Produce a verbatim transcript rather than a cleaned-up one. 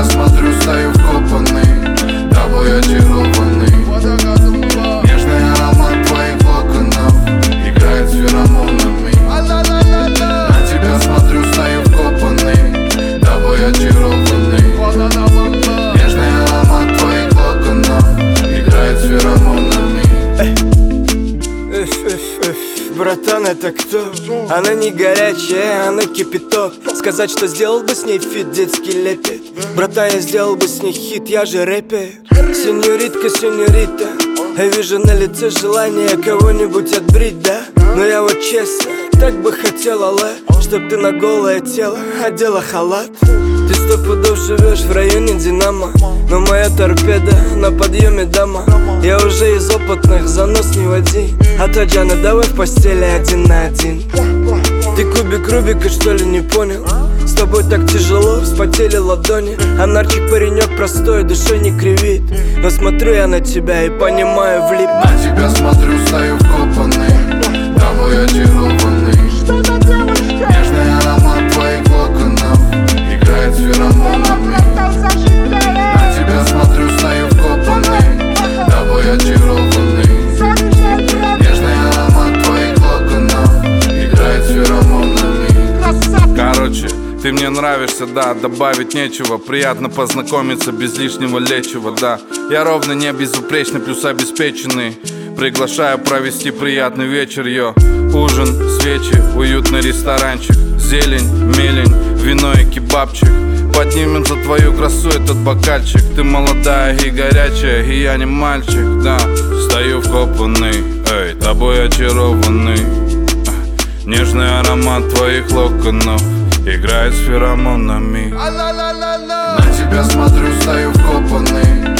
смотрю, стою вкопанный, тобой очарованный. Нежный аромат твоих локонов играет с феромонами. На тебя смотрю, стою вкопанный, тобой очарованный. Нежный аромат твоих локонов играет с феромонами. Братан, это кто? Она не горячая, она кипяток. Сказать, что сделал бы с ней фит, детский лепет. Братан, я сделал бы с ней хит, я же рэпер. Сеньоритка, сеньорита, я вижу на лице желание кого-нибудь отбрить, да? Но я вот честно, так бы хотела, ла, чтоб ты на голое тело одела халат. Ты сто пудов живешь в районе Динамо, но моя торпеда на подъеме, дама. Я уже из опытных, занос не води. А Таджана, давай в постели один на один. Ты кубик Рубика, что ли, не понял? С тобой так тяжело, вспотели ладони. А нарчик паренек простой, душой не кривит. Но смотрю я на тебя и понимаю, влип. На тебя смотрю, стою вкопанный, тобой очарованный. Нежный аромат твоих локонов играет с феромонами. На тебя смотрю, стою вкопанный, тобой очарованный. Нежный аромат твоих локонов играет с феромонами. Короче, ты мне нравишься, да, добавить нечего. Приятно познакомиться без лишнего лечива, да. Я ровно не безупречный, плюс обеспеченный. Приглашаю провести приятный вечер, йо. Ужин, свечи, уютный ресторанчик. Зелень, мелень, вино и кебабчик. Поднимем за твою красу этот бокальчик. Ты молодая и горячая, и я не мальчик, да. Стою вкопанный, эй, тобой очарованный. Нежный аромат твоих локонов играет с феромонами. На тебя смотрю, стою вкопанный,